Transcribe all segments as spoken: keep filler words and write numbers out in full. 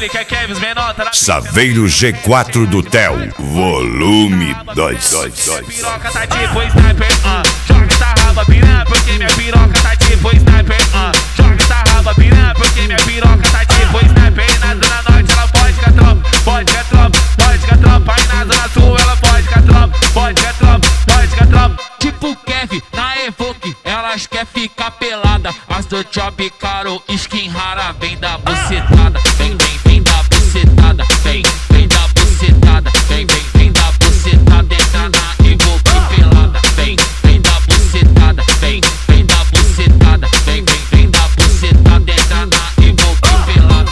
ele quer Kevin menor, tá na Saveiro G quatro do Tel, volume dois. piroca tá tipo sniper, uh. Joga essa raba piranha porque minha piroca tá tipo sniper, uh. Joga essa raba piranha porque minha piroca tá tipo sniper. E na zona norte ela pode ficar tropa, pode ficar tropa, pode ficar tropa. Aí na zona sul ela pode ficar tropa, pode ficar tropa, pode ficar tropa. Tipo Kevin, na Evoque, elas quer ficar pelada. As do job caro, skin rara, vem da bucetada. Vem, vem, vem da bucetada. Vem, vem da bucetada. Vem, vem, vem da bucetada. Entra na Evoque pelada. Vem, vem da bucetada. Vem, vem da bucetada. Vem, vem, vem da bucetada. Entra na Evoque pelada.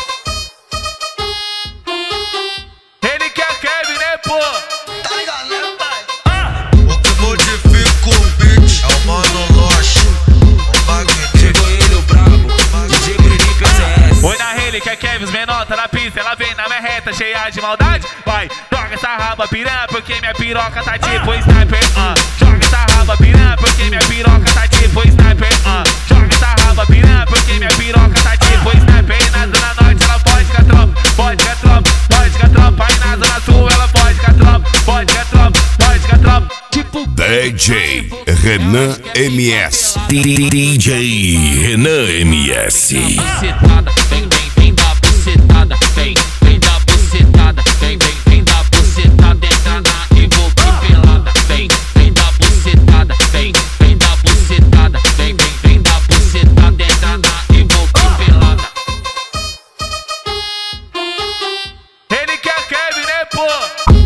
Ele quer Kevin, né, pô? Tá ligado, né, pai? O que modifica o beat é o Mano Loche. O bagulho Chegou ele, o brabo, D J Grinipe C S. Oi na ele quer Kevin menor, tá na pista. Ela vem na minha reta, cheia de maldade. Vai, joga essa raba piranha porque minha piroca tá tipo sniper, uh. Joga essa raba piranha porque minha piroca tá tipo sniper, uh. Joga essa raba piranha porque minha piroca tá tipo sniper. E na zona norte ela pode ficar tropa, pode ficar tropa, pode ficar tropa. Aí na zona sul ela pode ficar tropa, pode ficar tropa, pode ficar tropa. Tipo D J Renan M S. D J Renan M S. bucetada, vem, vem, vem da bucetada, vem, vem da bucetada, vem, vem, vem da bucetada, entra na Evoque pelada, vem, vem da bucetada, vem, vem da bucetada, vem, vem, vem da bucetada, entra na Evoque pelada. Ele quer Kevin, né, pô?